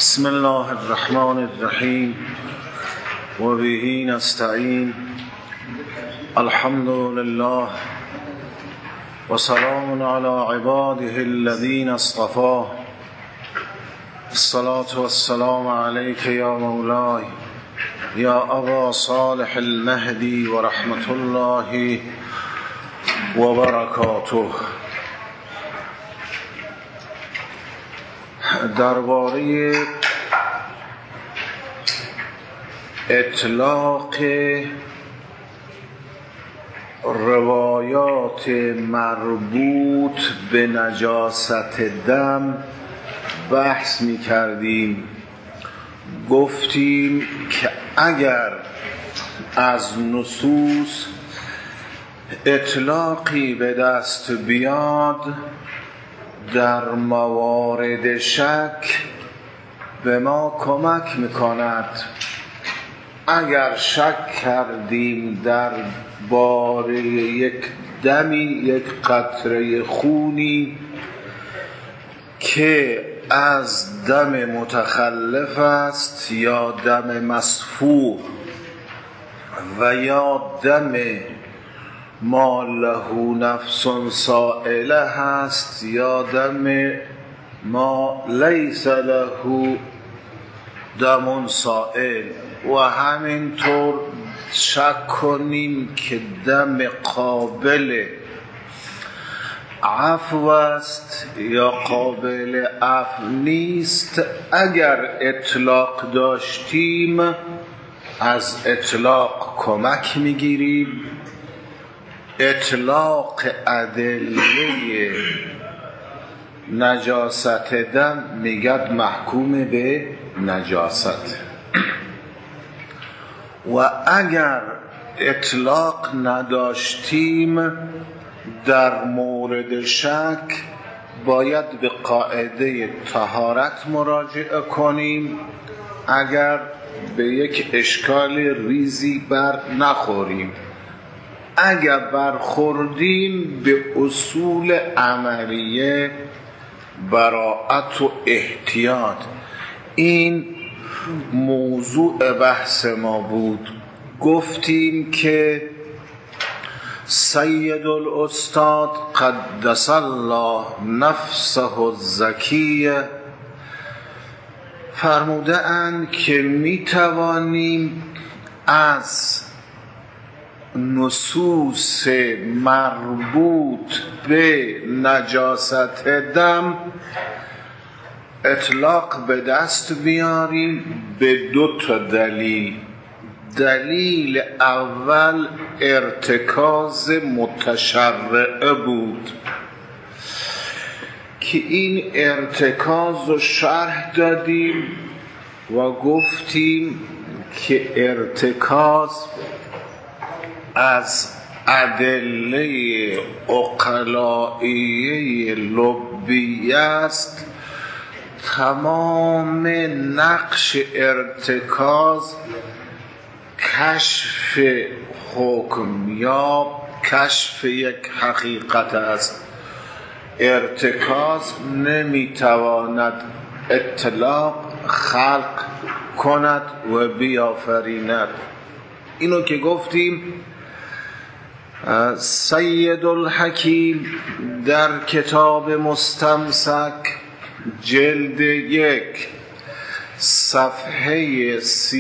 بسم الله الرحمن الرحیم و به نستعین. الحمد لله و سلام علی عباده الذین اصطفى. الصلاة والسلام علیک یا مولای یا ابا صالح المهدی و رحمت الله و برکاته. درباره اطلاق روایات مربوط به نجاست دم بحث می کردیم. گفتیم که اگر از نصوص اطلاقی به دست بیاد در موارد شک به ما کمک میکند. اگر شک کردیم در باره یک دمی، یک قطره خونی که از دم متخلف است یا دم مصفوح و یا دم ما له نفس سائله هست یا دم ما لیس له دم سائل، و همینطور شک کنیم که دم قابل عفو است یا قابل عفو نیست. اگر اطلاق داشتیم از اطلاق کمک میگیریم. اطلاق ادله نجاست دم میگد محکوم به نجاست، و اگر اطلاق نداشتیم در مورد شک باید به قاعده طهارت مراجعه کنیم اگر به یک اشکال ریزی بر نخوریم. اگر برخوردیم به اصول عملیه براءت و احتیاط. این موضوع بحث ما بود. گفتیم که سید الاستاد قدس الله نفسه الزکیه فرموده اند که می توانیم از نصوص مربوط به نجاست دم اطلاق به دست بیاریم به دو تا دلیل. دلیل اول ارتکاز متشرعه بود که این ارتکاز رو شرح دادیم و گفتیم که ارتکاز از ادله عقلائیه لبیه است. تمام نقش ارتکاز کشف حکم یا کشف یک حقیقت است. ارتکاز نمیتواند اطلاق خلق کند و بیافریند. اینو که گفتیم سید الحکیم در کتاب مستمسک جلد 1 صفحه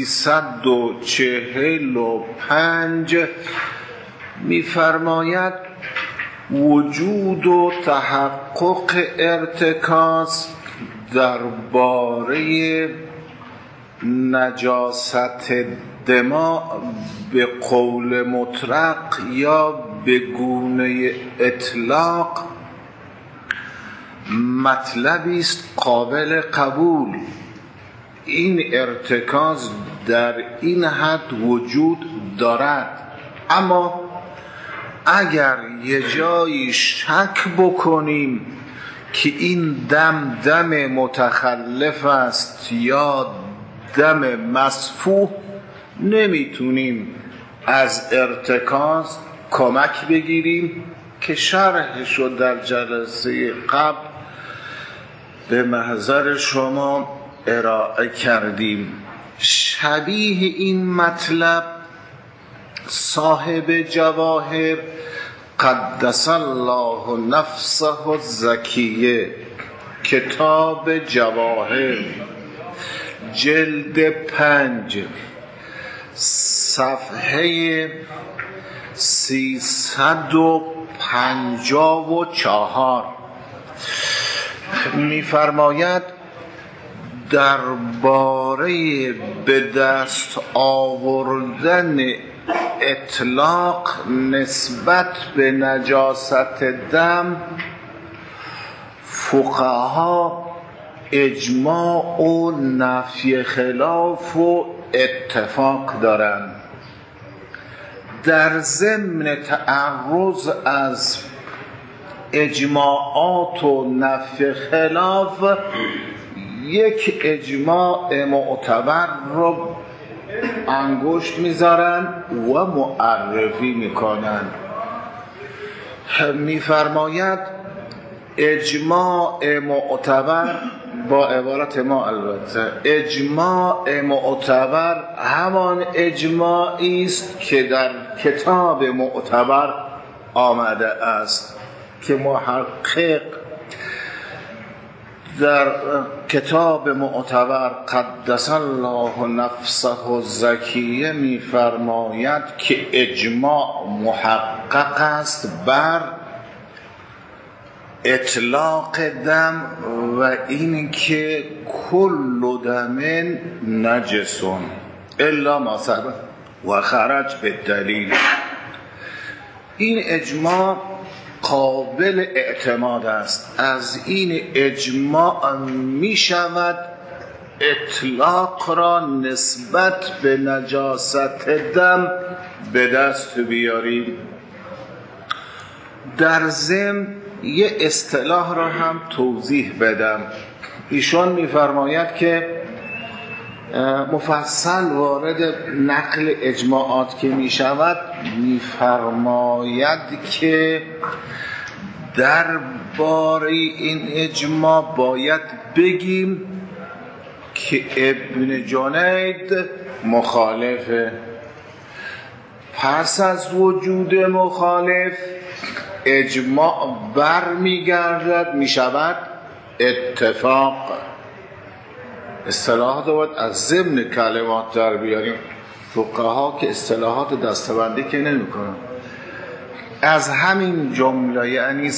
345 می‌فرماید وجود و تحقق ارتکاز درباره نجاست دماء به قول مطلق یا به گونه اطلاق مطلبی است قابل قبول. این ارتکاز در این حد وجود دارد، اما اگر یه جایی شک بکنیم که این دم متخلف است یا دم مصفوح نمیتونیم از ارتکاز کمک بگیریم که شرحش رو در جلسه قبل به محضر شما ارائه کردیم. شبیه این مطلب صاحب جواهر قدس الله نفسه الزکیه، کتاب جواهر جلد 5 صفحه 354 می‌فرماید درباره به دست آوردن اطلاق نسبت به نجاست دم فقها اجماع و نفی خلاف و اتفاق دارند. در ضمن تعرض از اجماعات و نفی خلاف یک اجماع معتبر رو انگشت میذارن و معرفی میکنن. میفرماید اجماع معتبر، با عبارت ما البته، اجماع معتبر همان اجماعی است که در کتاب معتبر آمده است که محقق در کتاب معتبر قدس الله نفسه الزکیه می‌فرماید که اجماع محقق است بر اطلاق دم و این که کل دم نجس الا ما ثبت و خرج به دلیل. این اجماع قابل اعتماد است. از این اجماع می شود اطلاق را نسبت به نجاست دم به دست بیاریم. در ضمن یه اصطلاح را هم توضیح بدم. ایشان می‌فرماید که مفصل وارد نقل اجماعات که می شود می‌فرماید که درباره این اجماع باید بگیم که ابن جنید مخالفه. پس از وجود مخالف اجماع برمیگردد می شود اتفاق. اصطلاحات رو باید از ضمن کلمات در بیاریم. فقها که اصطلاحات دستبندی که نمی کنن. از همین جمله یعنی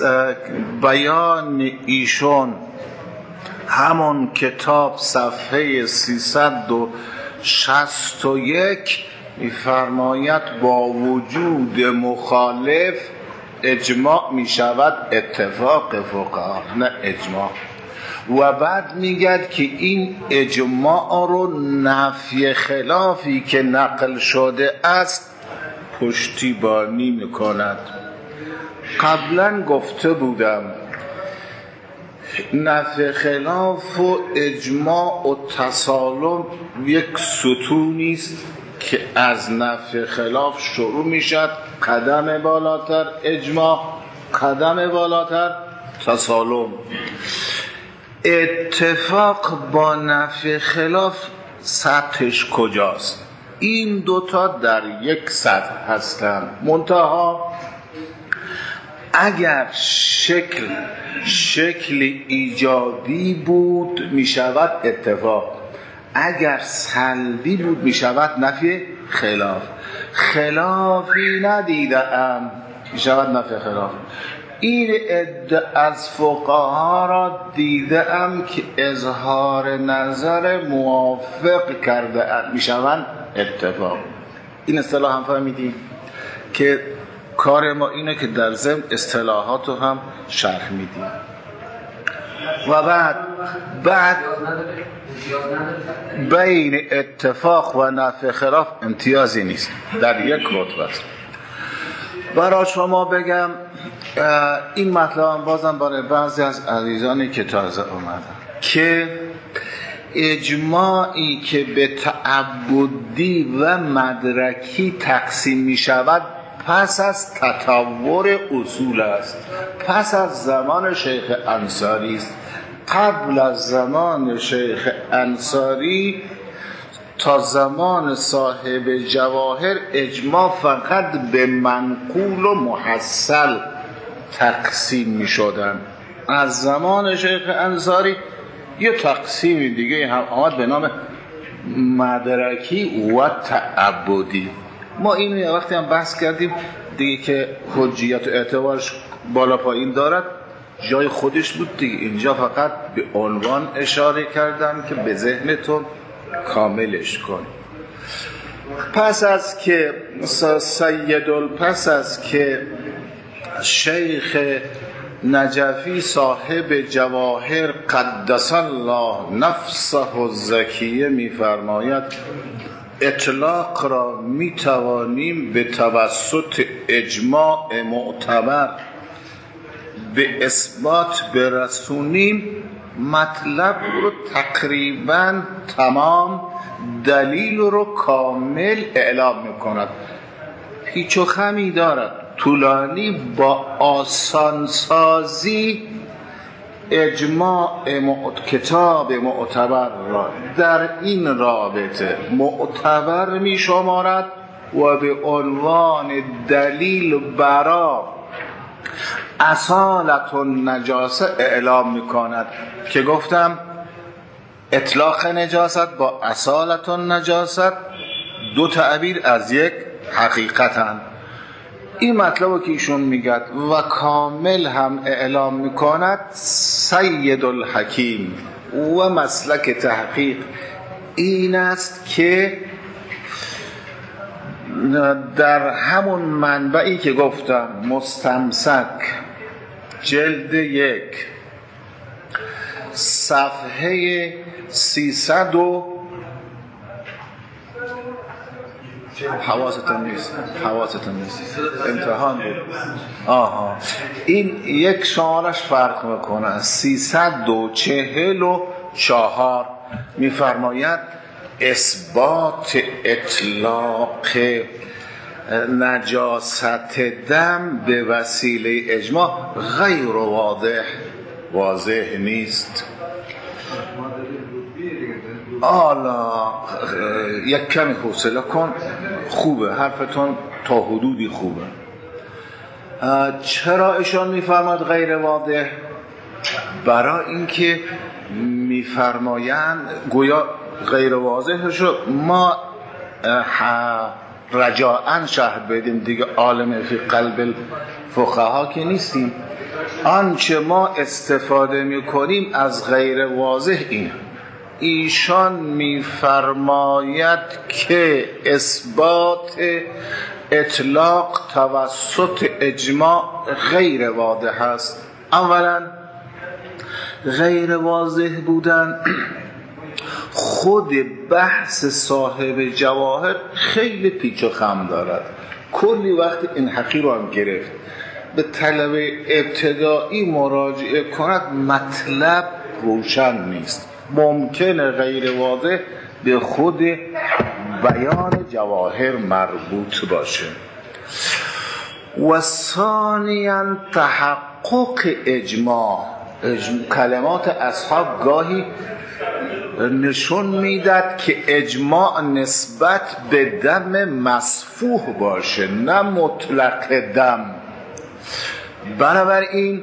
بیان ایشون همون کتاب صفحه 361 می‌فرماید با وجود مخالف اجماع می شود اتفاق فقها، نه اجماع. و بعد میگد که این اجماع رو نفی خلافی که نقل شده است پشتیبانی میکند. قبلا گفته بودم نفی خلاف و اجماع و تسالم یک ستونی است که از نفی خلاف شروع میشد، قدم بالاتر اجماع، قدم بالاتر تسالم. اتفاق با نفی خلاف سطحش کجاست؟ این دوتا در یک سطح هستند، منتها اگر شکل ایجابی بود می شود اتفاق، اگر سلبی بود می شود نفی خلاف. خلافی ندیدم می شود نفی خلاف. این عده از فقها را دیدم که اظهار نظر موافق کرده می شوند اتفاق. این اصطلاح هم فهمیدیم که کار ما اینه که در ضمن اصطلاحات رو هم شرح میدیم. و بعد بین اتفاق و نفی خلاف امتیازی نیست، در یک رتبه است. برای شما بگم این مطلب بازم برای بعضی از عزیزانی که تازه اومدن که اجماعی که به تعبدی و مدرکی تقسیم می شود پس از تطور اصول است، پس از زمان شیخ انصاری است، قبل از زمان شیخ انصاری تا زمان صاحب جواهر اجماع فقط به منقول و محصل تقسیم می شدن. از زمان شیخ انصاری یه تقسیم دیگه هم آمد به نام مدرکی و تعبدی. ما اینو یه وقتی هم بحث کردیم دیگه که حجیت و اعتبارش بالا پایین دارد، جای خودش بود دیگه. اینجا فقط به عنوان اشاره کردم که به ذهنتون کاملش کن. پس از که شیخ نجفی صاحب جواهر قدس الله نفسه الزکیه می‌فرماید اطلاق را می‌توانیم به توسط اجماع معتبر به اثبات برسونیم، مطلب رو تقریبا تمام، دلیل رو کامل اعلام می‌کند. پیچ و خمی دارد، طولانی، با آسانسازی اجماع کتاب معتبر را در این رابطه معتبر می شمارد و به عنوان دلیل برا اصالت النجاسه اعلام می کند که گفتم اطلاق نجاست با اصالت النجاست دو تعبیر از یک حقیقتن. این مطلب که ایشون میگد و کامل هم اعلام میکند سید الحکیم و مسلک تحقیق این است که در همون منبعی که گفتم مستمسک جلد 1 صفحه 300 حواستون نیست امتحان بود. این یک شمارش فرق میکنه. 344 میفرماید اثبات اطلاق نجاست دم به وسیله اجماع غیر واضح نیست. حالا یک کمی حوصله کن، خوبه حرفتون تا حدودی خوبه. چرا ایشان میفرماد غیر واضح؟ برای اینکه میفرمایند گویا غیر واضح شد، ما رجاءً شرح بدیم دیگه، عالم فی قلب الفقها که نیستیم. آنچه ما استفاده میکنیم از غیر واضح اینه. ایشان میفرماید که اثبات اطلاق توسط اجماع غیر واضح است. اولا غیر واضح بودن خود بحث صاحب جواهر خیلی پیچ و خم دارد. کلی وقت این حقی رو هم گرفت به طلبه ابتدایی مراجعه کند، مطلب روشن نیست، ممکنه غیر واضح به خود بیان جواهر مربوط باشه. و ثانیاً تحقق اجماع. کلمات اصحاب گاهی نشون میداد که اجماع نسبت به دم مسفوح باشه نه مطلق دم. بنابراین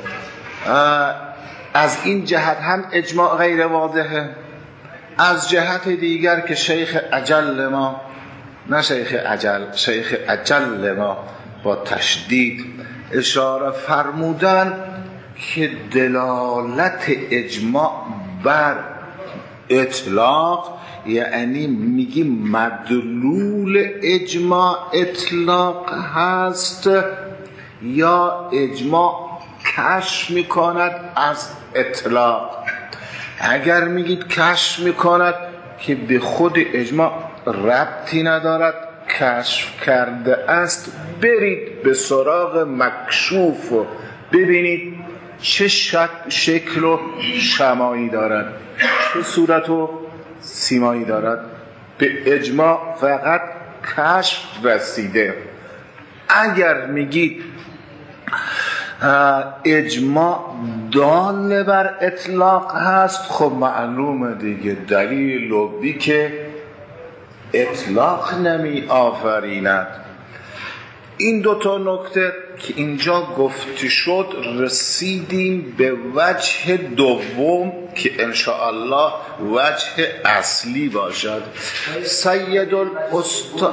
از این جهت هم اجماع غیر واضحه. از جهت دیگر که شیخ اجل ما، نه شیخ اجل، شیخ اجل ما با تشدید اشاره فرمودن که دلالت اجماع بر اطلاق، یعنی میگیم مدلول اجماع اطلاق هست یا اجماع کشف میکند از اطلاق. اگر میگید کشف میکند که به خود اجماع ربطی ندارد، کشف کرده است، برید به سراغ مکشوف و ببینید چه شکل و شمایی دارد، چه صورت و سیمایی دارد. به اجماع فقط کشف رسیده. اگر میگید اجماع دال بر اطلاق هست. خب معلومه دیگه، دلیل لبی که اطلاق نمی آفریند. این دوتا نکته که اینجا گفته شد رسیدیم به وجه دوم که انشاءالله وجه اصلی باشد. سید الاستاد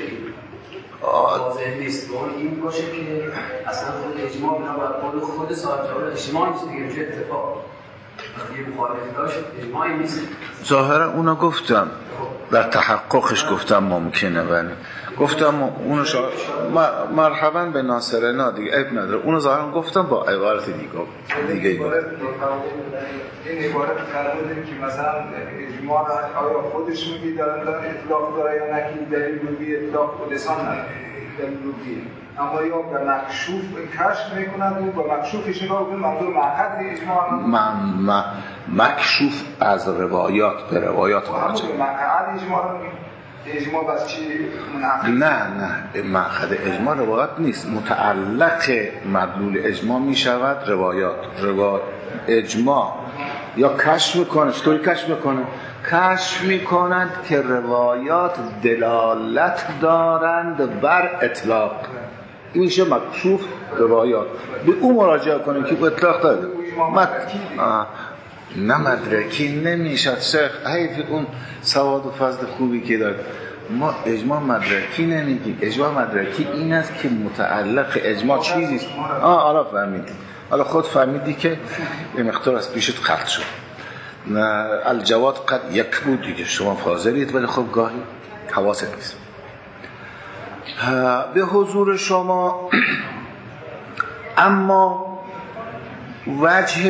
واضح نیست این باشه که اصلا خود اجماع بنا خود صاحب جواب اجماع نیست دیگه، چه اتفاق یه مخالفی داشت اجماعی نیست. ظاهرا اونا گفتم در تحققش گفتم ممکنه، ولی گفتم اونو مرحبا به ناصرنا دیگه عیب نداره، اونو ظاهرا گفتم با عبارت دیگه این عبارت فرمودیم که مثلا اجماع آیا خودش میگی دارن اطلاق داره یا نه که دلیل لوبی اطلاق لسان نداره دلیل لوبی، اما یا به مکشوف کشف میکنند و به مکشوفش نگاه کنید منظور معقد اجماع مکشوف از روایات به روایات مراجعه معقد اجماع رو اجماع بس چی نه مأخذ اجماع روایات نیست، متعلق مدلول اجماع می شود روایات. اجماع یا کشف میکنه، چطوری کشف میکنه؟ کشف میکنند که روایات دلالت دارند بر اطلاق، این میشه مکشوف روایات. به اون مراجعه کنیم که اطلاق داره. نه مدرکی نمیشد شیخ، حیف اون سواد و فضل خوبی که داره. ما اجماع مدرکی نمیگیم، اجماع مدرکی این است که متعلق اجماع چیزیست. حالا فهمیدی، حالا خود فهمیدی که یه مقدار از پیشت خط شد. الجواد قد یک بود دیگه، شما فاضلید ولی خب گاهی حواست نیست. به حضور شما اما وجه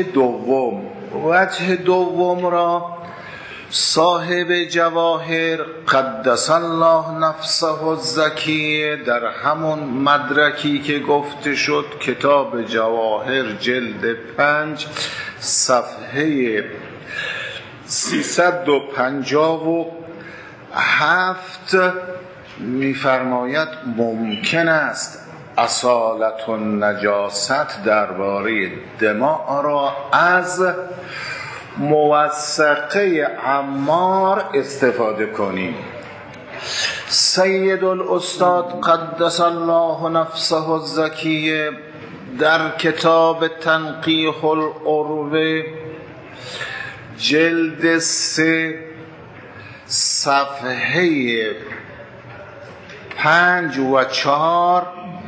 دوم را صاحب جواهر قدس الله نفسه الزکیه در همون مدرکی که گفته شد، کتاب جواهر جلد 5 صفحه 357 می‌فرماید ممکن است اصالت و نجاست درباره دماء را از موثقه عمار استفاده کنیم. سید الاستاد قدس الله نفسه الزکیه در کتاب تنقیح العروه جلد 3 صفحه 5 و 4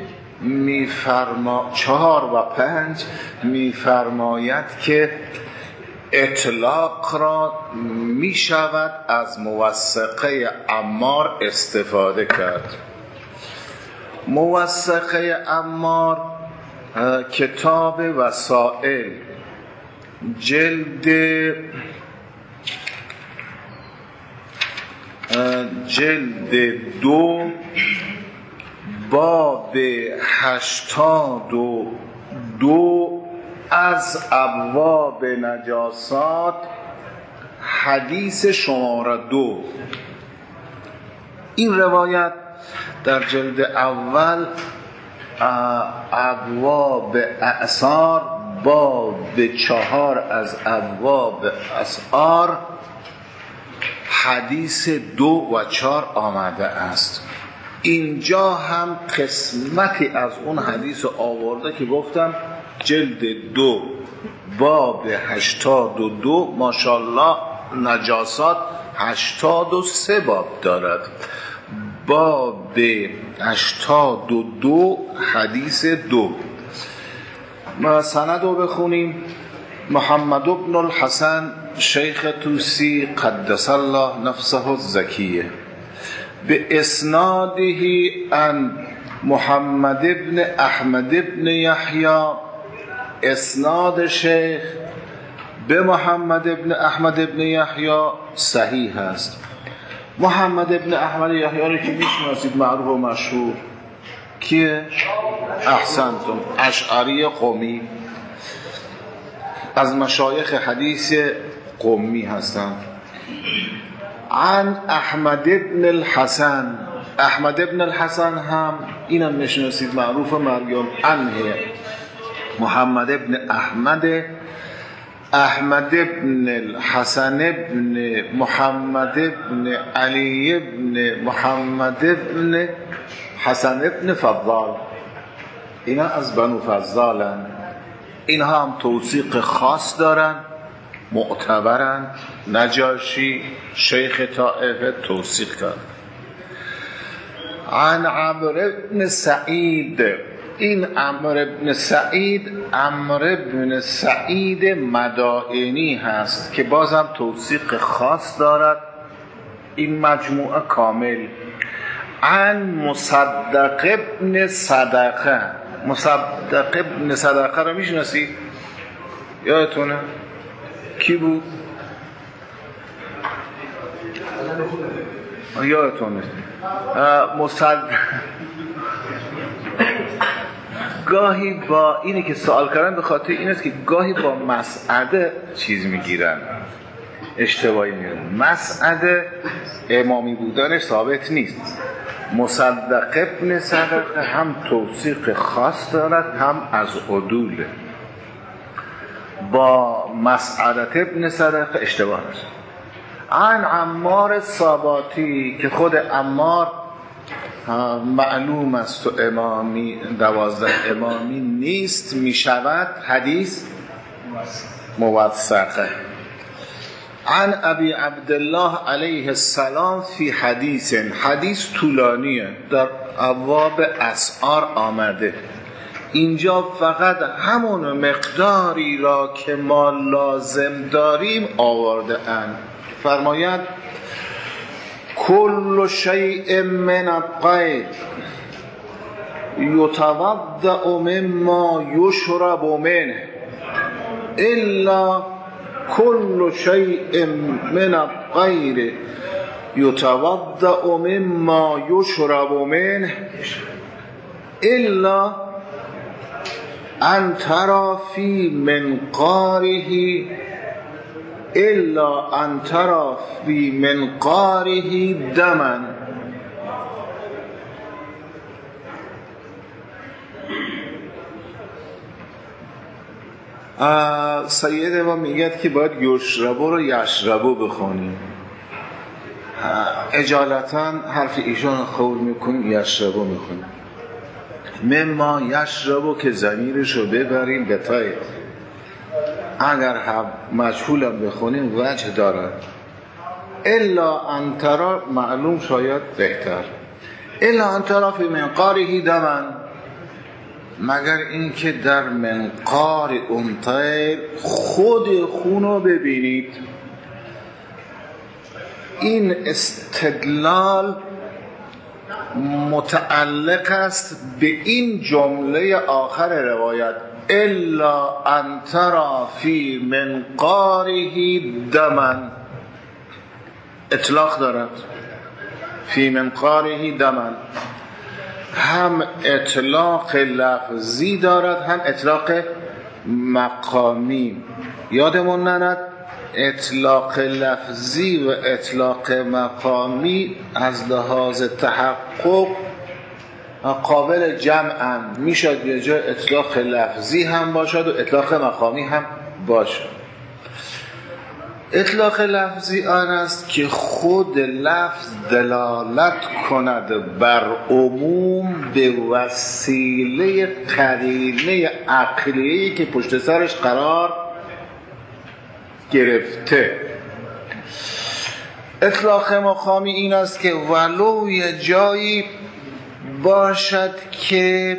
4 و 5 می‌فرماید که اطلاق را می شود از موثقه عمار استفاده کرد. موثقه عمار کتاب وسائل جلد 2 باب 82 از ابواب نجاسات حدیث شماره 2. این روایت در جلد اول ابواب اعصار باب 4 از ابواب اسعار حدیث 2 و 4 آمده است. اینجا هم قسمتی از اون حدیث آورده که گفتم جلد 2 باب 82 ماشاءالله نجاسات 83 باب دارد. باب 82 حدیث 2. سند رو بخونیم. محمد بن الحسن شیخ توسی قدس الله نفسه الزکیه به اسناده عن محمد بن احمد بن یحیی، اسناد شیخ به محمد بن احمد بن یحیی صحیح است. محمد بن احمد یحیی رو که میشناسید، معروف و مشهور، کیه؟ احسنتم، اشعری قمی، از مشایخ حدیث قمی هستند. عن احمد بن الحسن، احمد بن الحسن هم اینم میشناسید، معروف مریم عنه، محمد ابن احمد ابن الحسن ابن محمد ابن علی ابن محمد ابن حسن ابن فضال، اینا از بنو فضالن. اینها هم توثیق خاص دارن، معتبرن. نجاشی شیخ طائفه توثیق کرد. عن عمرو بن سعید، این عمرو بن سعید مدائنی هست که بازم توثیق خاص دارد. این مجموعه کامل. عن مصدق ابن صدقه، مصدق ابن صدقه رو میشناسی؟ یادتونه؟ کی بود؟ یادتونه؟ گاهی با اینی که سوال کردن به خاطر این است که گاهی با مسعده چیز میگیرن، اشتباهی میگیرن. مسعده امامی بودنش ثابت نیست. مصدق ابن صدقه هم توثیق خاص دارد، هم از عدوله. با مسعدت ابن صدقه اشتباه است. عن عمار صاباتی که خود عمار معلوم است و امامی 12 امامی نیست، می شود حدیث موثقه. عن ابی عبدالله علیه السلام فی حدیث طولانیه، در ابواب اسعار آمده. اینجا فقط همون مقداری را که ما لازم داریم آورده اند. فرماید کل شیء من القید یتوضأ مما یشرب منه الا کل شیء من الغیر یتوضأ مما یشرب منه الا ان ترى فی منقاره دما. سید ما میگه که باید یشربو رو یشربو بخونیم. اجالتا حرف ایشان قول میکنیم، یشربو میخونیم. مما یشربو که ضمیرش رو ببریم به تای، اگر هم مجهولم بخونیم وجه دارد. الا انترا معلوم شاید بهتر. الا انترا فی منقاره دمن، مگر اینکه در منقار اون طیر خود خونو ببینید. این استدلال متعلق است به این جمله آخر روایت الا ان ترى فی منقاره دمن. اطلاق دارد فی منقاره دمن، هم اطلاق لفظی دارد هم اطلاق مقامی. یادمون نرد اطلاق لفظی و اطلاق مقامی از لحاظ تحقق قابل جمعن. میشد یه جای اطلاق لفظی هم باشد و اطلاق مقامی هم باشد. اطلاق لفظی آن است که خود لفظ دلالت کند بر عموم به وسیله قرینه عقلیه‌ای که پشت سرش قرار گرفته. اطلاق مقامی این است که ولو یه جایی باشد که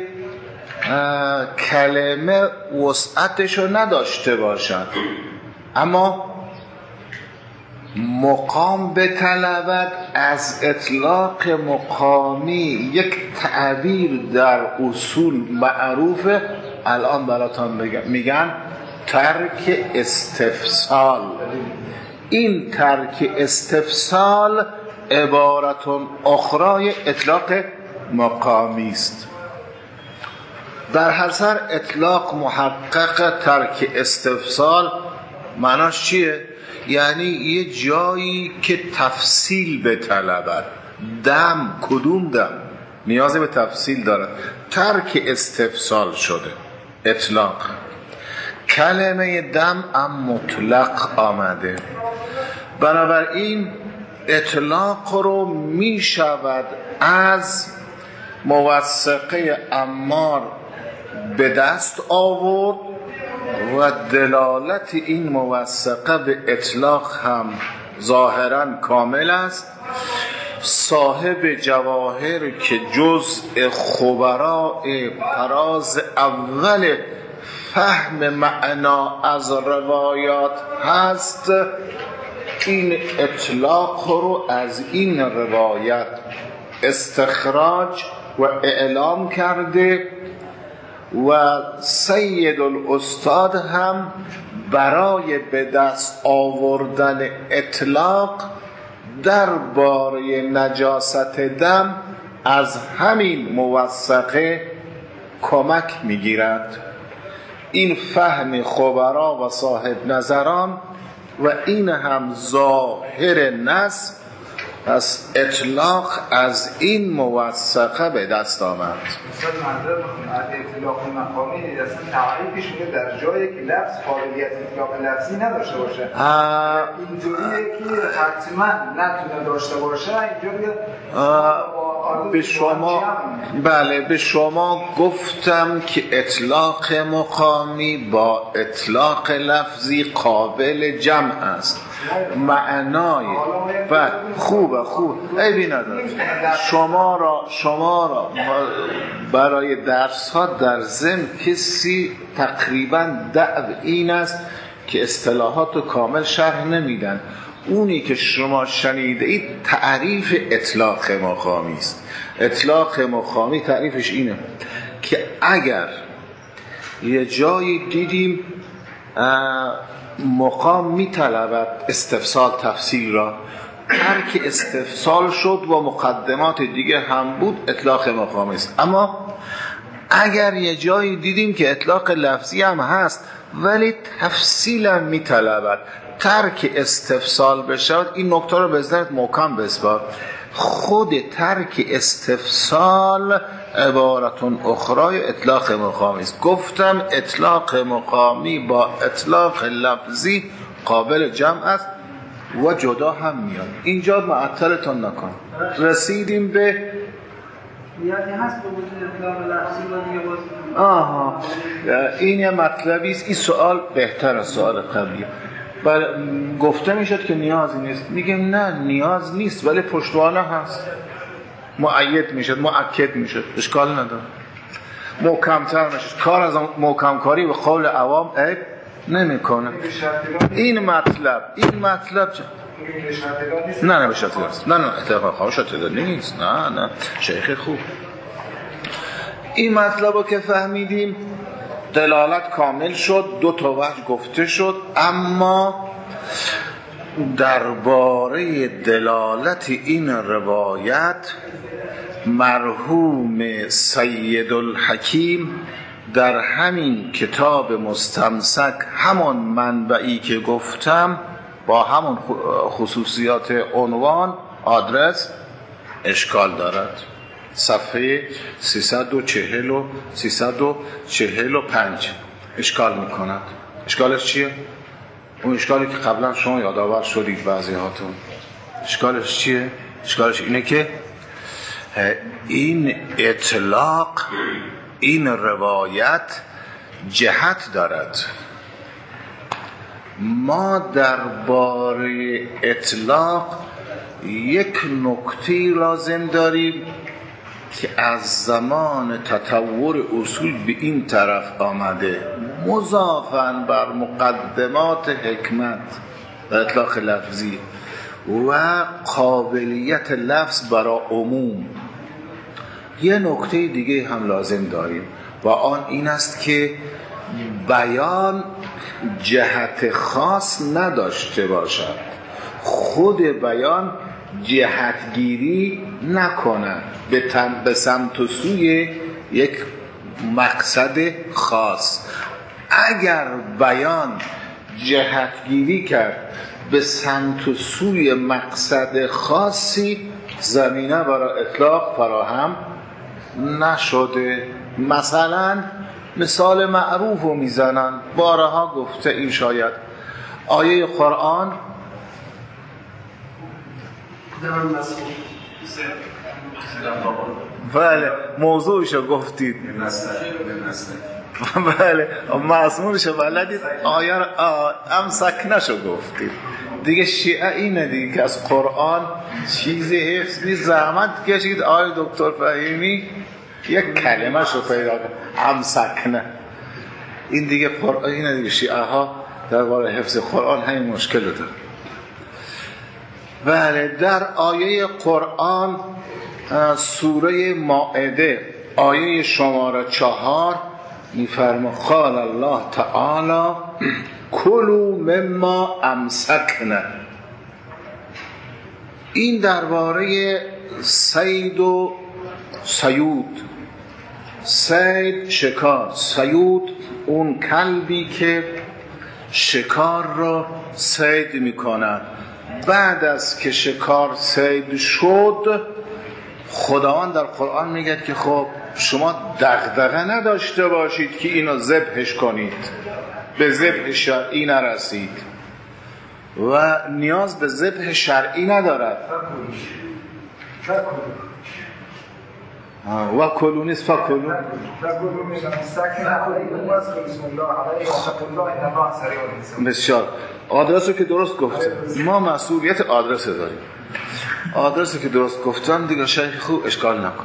کلمه وسعتشو نداشته باشد، اما مقام بطلبد از اطلاق مقامی یک تعبیر در اصول معروفه. الان براتون میگن ترک استفسال. این ترک استفسال عبارتون اخرای اطلاق مقامی است. در هر سر اطلاق محقق ترک استفسال معناش چیه؟ یعنی یه جایی که تفصیل بطلبد. دم، کدوم دم نیاز به تفصیل داره، ترک استفسال شده. اطلاق. کلمه دم هم مطلق آمده، بنابراین اطلاق رو می شود از موثقه عمار به دست آورد و دلالت این موثقه به اطلاق هم ظاهراً کامل است. صاحب جواهر که جزء خبراء فراز اول فهم معنا از روایات هست، این اطلاق رو از این روایت استخراج و اعلام کرده و سید الاستاد هم برای به دست آوردن اطلاق درباره نجاست دم از همین موثقه کمک میگیرد. این فهم خبرا و صاحب نظران و این هم ظاهر نص، پس اطلاق از این موثقه به دست آمد. استاد منظر میخونم از اطلاق مقامی اصلا تعریفش میگه در جایی که لفظ قابلیت اطلاق لفظی نداشته باشه، اینجوریه که حتما نتونه داشته باشه. اینجوریه به شما به شما گفتم که اطلاق مقامی با اطلاق لفظی قابل جمع است. معنای خوب عیبی نداره. شما را برای درس ها در ضمن کسی تقریبا دعو این است که اصطلاحات رو کامل شرح نمیدن. اونی که شما شنیده اید تعریف اطلاق مقامی است. اطلاق مقامی تعریفش اینه که اگر یه جایی دیدیم مقام میطلبد استفصال تفصیل را، ترک استفصال شد و مقدمات دیگه هم بود، اطلاق مقامی است. اما اگر یه جایی دیدیم که اطلاق لفظی هم هست ولی تفصیل هم میطلبد، ترک استفصال بشود، این نکته رو به ذهنت محکم بسپار. خود ترک استفصال عبارتون اخرای اطلاق مقامی است. گفتم اطلاق مقامی با اطلاق لفظی قابل جمع است و جدا هم میاد. اینجا معطلتون نکن. رسیدیم به یعنی هست به وجود اطلاق لفظی و دیگه باز این یه مطلبی است. این سوال بهتر از سوال قبلی. گفته میشد که نیازی نیست، میگم نه نیاز نیست ولی پشتوانه هست، مؤید میشد، مؤکد میشد، اشکال نداره، محکمتر میشد. کار از محکم کاری به قول عوام عیب نمیکنه. این مطلب نه به شرط نیست، نه اتفاقا خواه شرط نیست، نه شیخ خوب. این مطلب رو که فهمیدیم دلالت کامل شد، دو تا وجه گفته شد، اما درباره دلالت این روایت مرحوم سید الحکیم در همین کتاب مستمسک، همان منبعی که گفتم با همون خصوصیات عنوان آدرس اشکال دارد. صفحه 340 و 345 اشکال میکند. اشکالش چیه؟ اون اشکالی که قبلا شما یادآور شدید بعضی هاتون. اشکالش چیه؟ اشکالش اینه که این اطلاق، این روایت جهت دارد. ما درباره اطلاق یک نکته لازم داریم که از زمان تطور اصول به این طرف آمده، مضافاً بر مقدمات حکمت و اطلاق لفظی و قابلیت لفظ برای عموم. یه نکته دیگه هم لازم داریم و آن این است که بیان جهت خاص نداشته باشد، خود بیان جهتگیری نکنه به سمت و سوی یک مقصد خاص. اگر بیان جهتگیری کرد به سمت و سوی مقصد خاصی، زمینه برای اطلاق فراهم نشده. مثلا مثال معروف رو میزنن، بارها گفته این شاید آیه قرآن بله موضوعشو گفتید بله مضمونشو بلدید، آیه امسکنشو گفتید دیگه. شیعه اینه دیگه که از قرآن چیزی حفظ نیست، زحمت کشید آیه دکتر فهیمی یک کلمه شو پیدا کرد امسکنه. این دیگه قرآن اینه دیگه، شیعه ها در باره حفظ قرآن همین مشکل رو داره. بله در آیه قرآن سوره مائده آیه شماره 4 میفرما قال الله تعالی کلوا مما امسکنا. این درباره صید و صیود، صید شکار، صیود اون کلبی که شکار را صید میکند. بعد از که شکار صید شد خداوند در قرآن میگه که خب شما دغدغه نداشته باشید که اینو ذبحش کنید، به ذبح شرعی نرسید و نیاز به ذبح شرعی ندارد. و کلو نیست فکلو بسیار. آدرس رو که درست گفته، ما مسئولیت آدرس داریم. آدرس رو که درست گفتن دیگه شیخ خوب اشکال نکن.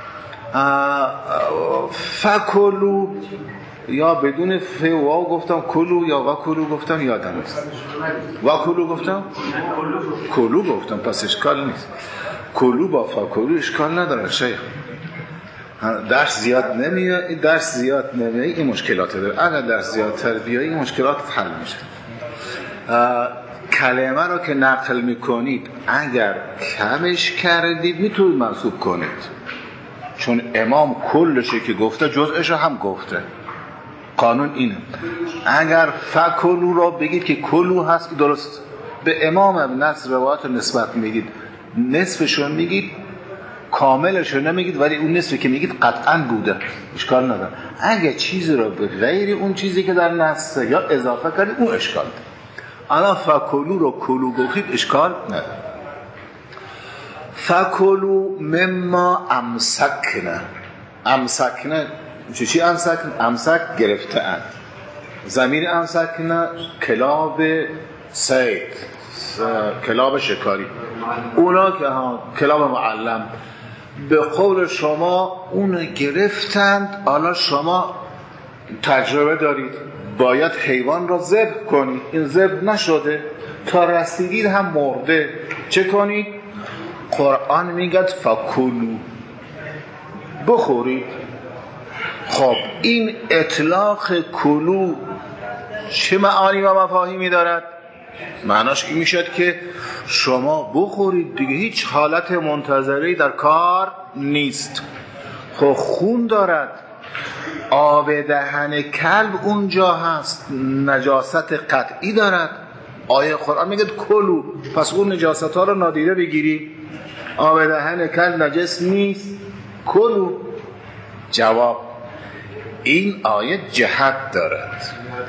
فکلو یا بدون ف واو گفتم کلو یا و کلو گفتم یادم نیست. و کلو گفتم کلو گفتم پس اشکال نیست. کلو با فکلو اشکال نداره شیخ. درس زیاد نمیاد، درس زیاد نمیاد این مشکلات داره. اگر درس زیادتر بیایی این مشکلات حل میشه. کلمه رو که نقل میکنید اگر کمش کردید میتونید منسوب کنید، چون امام کلشه که گفته جزءش هم گفته. قانون اینه اگر فکلو رو بگید که کلو هست درست، به امام هم نصر روایت نسبت میگید، نصفشون میگید کاملش رو نمیگید، ولی اون نصفی که میگید قطعا بوده، اشکال نداره. اگه چیزی رو به غیر اون چیزی که در نصه یا اضافه کردید اون اشکال داره. انا فکلو رو کلو گفتید اشکال نداره. فکلو مما امسکنا. امسکنا چی امسکنا؟ امسک گرفته اند. ضمیر امسکنا کلاب صید، کلاب شکاری، اونا که کلاب معلم به قول شما اون گرفتند. حالا شما تجربه دارید باید حیوان را ذبح کنید، این ذبح نشده تا رسیدید هم مرده، چه کنید؟ قرآن میگه فکلوا بخورید. خب این اطلاق کلو چه معانی و مفاهیمی دارد؟ معناش این میشد که شما بخورید دیگه، هیچ حالت منتظری در کار نیست. خب خون دارد، آب دهن کلب اونجا هست، نجاست قطعی دارد. آیه قرآن میگه کلو، پس اون نجاست ها رو نادیده بگیری. آب دهن کلب نجس نیست، کلو. جواب این آیه جهت دارد،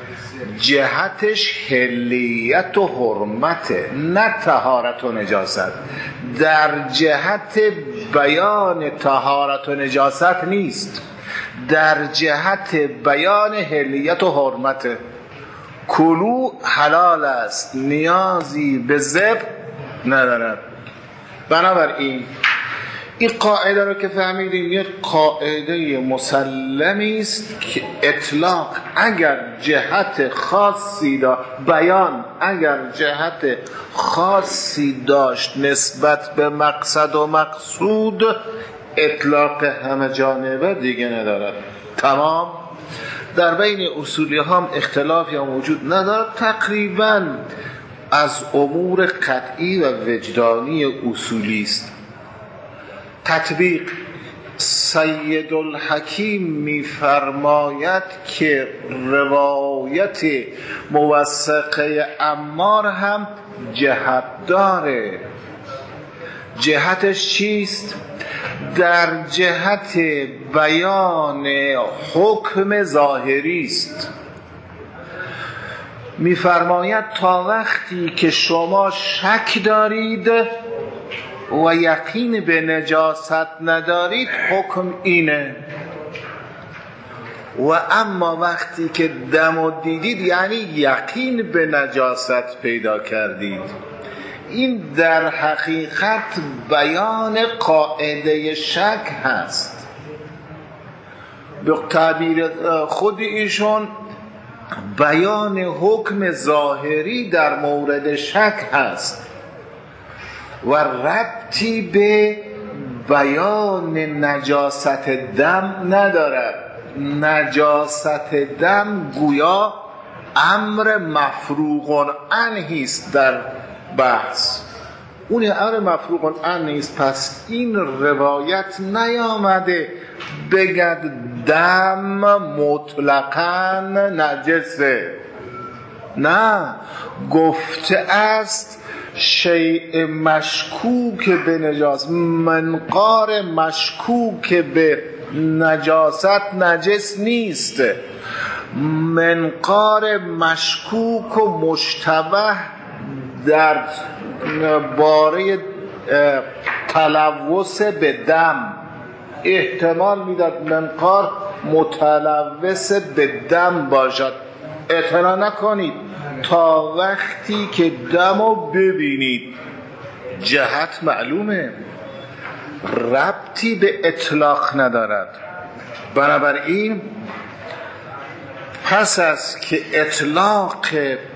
جهتش حلیت و حرمته، نه طهارت و نجاست. در جهت بیان طهارت و نجاست نیست، در جهت بیان حلیت و حرمته. کلو حلال است، نیازی به ذبح ندارد. بنابراین این قاعده رو که فهمیدیم یک قاعده مسلمی است که اطلاق اگر جهت خاصی داشت، بیان اگر جهت خاصی داشت نسبت به مقصد و مقصود، اطلاق همه جانبه دیگه ندارد. تمام. در بین اصولی هم اختلافی هم وجود ندارد، تقریبا از امور قطعی و وجدانی اصولی است. تطبیق سید الحکیم می‌فرماید که روایت موثقه عمار هم جهت داره. جهتش چیست؟ در جهت بیان حکم ظاهری است. می‌فرماید تا وقتی که شما شک دارید و یقین به نجاست ندارید حکم اینه، و اما وقتی که دم دیدید یعنی یقین به نجاست پیدا کردید. این در حقیقت بیان قاعده شک هست. به تعبیر خود ایشون بیان حکم ظاهری در مورد شک هست و ربطی به بیان نجاست دم ندارد. نجاست دم گویا امر مفروغ عنه است در بحث، اون امر مفروغ عنه نیست. پس این روایت نیامده بگد دم مطلقاً نجسه، نه، گفته است شیء مشکوک به نجاست، منقار مشکوک به نجاست نجس نیست، منقار مشکوک و مشتبه در باره تلوث به دم احتمال میداد منقار متلوث به دم باشد. اطلاع نکنید تا وقتی که دمو ببینید. جهت معلومه، ربطی به اطلاق ندارد. بنابراین پس از که اطلاق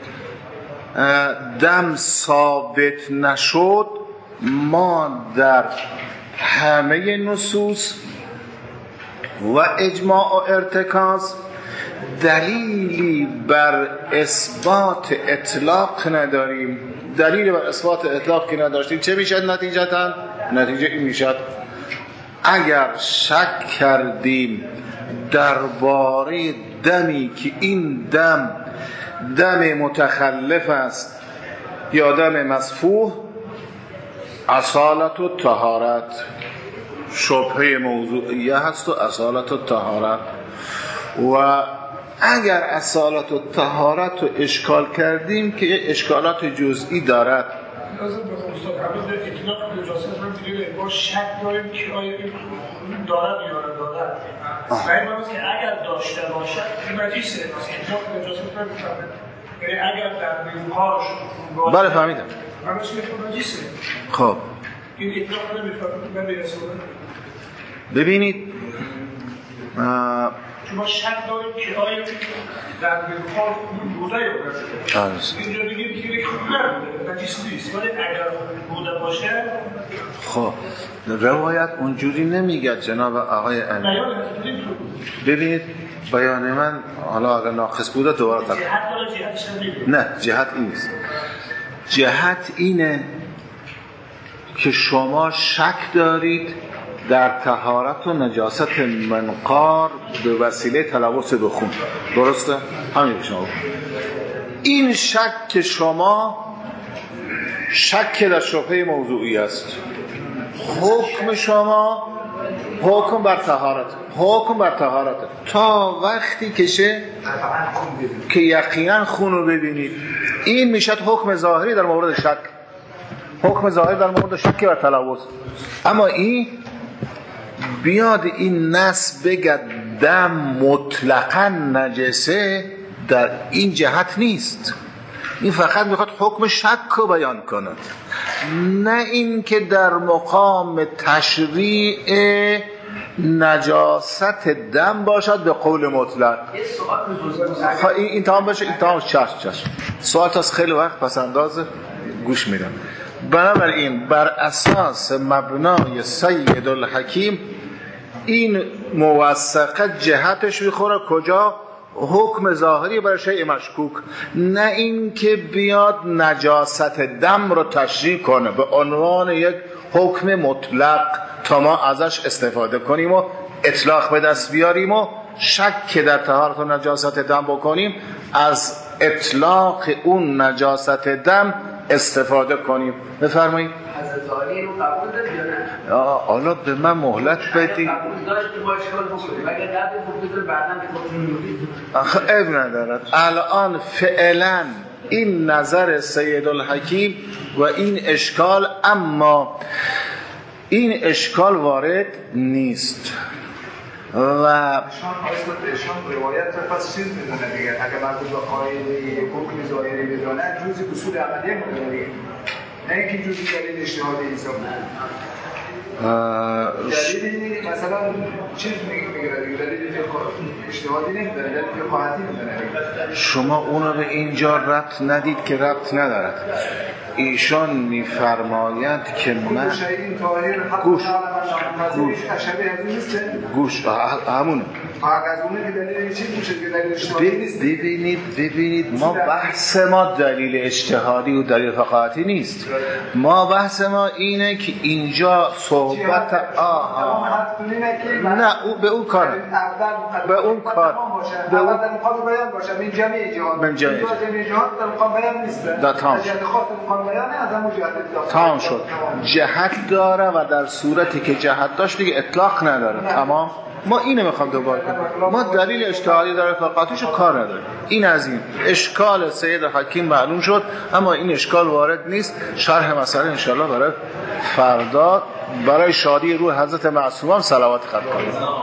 دم ثابت نشد، ما در همه نصوص و اجماع و ارتکاز دلیلی بر اثبات اطلاق نداریم. دلیلی بر اثبات اطلاق که نداشتیم چه میشد نتیجتا؟ نتیجه این میشد اگر شک کردیم درباره دمی که این دم متخلف است یا دم مصفوح، اصالت و طهارت شبهه موضوعیه هست و اصالت و طهارت. و اگر اصالت و طهارت رو اشکال کردیم که اشکالات جزئی دارد. لازم به استاد حمید اطلاق نجاست من دیگه با شک داریم که آیا این دارد یا ندارد. این معنیست که اگر داشته باشد نجیسه، اطلاق نجاست من میفهمم، یعنی اگر در بیوهاش بله فهمیدم معنیست که نجیسه. خب این اطلاق نمیفهمم نمیرسه. ببینید شما شک داریم که آیا در بیوهاش بوده یا نبوده. اینجا بگیم که نبوده، نجیس نیست، ولی اگر بوده باشه. خب روایت اونجوری نمیگه جناب آقای امیر. ببینید بیان من حالا اگر ناقص بوده دوباره جهت داره، جهتش نمیگه. نه، جهت این نیست. جهت اینه که شما شک دارید در طهارت و نجاست منقار به وسیله تلوث به خون. درسته؟ همین شما این شک شما شک در شبهه موضوعی است. حکم شما حکم بر طهارت تا وقتی که یقینا خون رو ببینید. این میشد حکم ظاهری در مورد شک، حکم ظاهری در مورد شک بر تلوث. اما این بیاد این نص بگد دم مطلقاً نجسه، در این جهت نیست. این فقط میخواد حکم شک رو بیان کنه، نه این که در مقام تشریع نجاست دم باشد به قول مطلق. این تمام باشه، این تمام. چشم سوال تاست خیلی وقت پس انداز گوش میدم. بنابراین بر اساس مبنای سید الحکیم این موثقه جهتش میخوره کجا؟ حکم ظاهری برای شیء مشکوک، نه این که بیاد نجاست دم رو تشریح کنه به عنوان یک حکم مطلق تا ما ازش استفاده کنیم و اطلاق به دست بیاریم و شک در طهارت و نجاست دم بکنیم، از اطلاق اون نجاست دم استفاده کنیم. بفرمایید. حضرت ظاهری رو قبول داره یا نه؟ حالا به من مهلت بدی. قبول داشت که با اشکال بکنیم اگر قبل بکنیم بعدا بکنیم آخه اب ندارد. الان فعلا این نظر سیدالحکیم و این اشکال، اما این اشکال وارد نیست و ایشان روایت رو پس چیز میدونه دیگه. اگر مربوط به قاعده حکم ظاهری بدونه جزء اصول عملیه میدونه دیگه، نه اینکه جزء دلیل اجتهادی حساب دلیلی مثلا چیز میگیره دیگه، دلیل اجتهادی نمیدونه، دلیل فقاهتی میدونه. شما اونو به اینجا ربط ندید که ربط ندارد. ایشان میفرماید که من گوش همونه ببینید ما بحث ما دلیل اجتهادی و دلیل فقاهتی نیست. ما بحث ما اینه که اینجا صحبت نه او به اون کار به اون کار به اون بیان باشه من جمعی جهاد من جمعی جهاد در مقام بیان نیست. در تمام شد تمام شد. جهت داره و در صورتی که جهت داشت دیگه اطلاق نداره. تمام. ما اینو میخوام دوباره کنم. ما دلیل اجتهادی داره فقاهتیشو کار نداره. این از این اشکال سید حکیم معلوم شد، اما این اشکال وارد نیست. شرح مسئله انشالله برای فردا برای شادی روح حضرت معصوم صلوات ختم کنیم.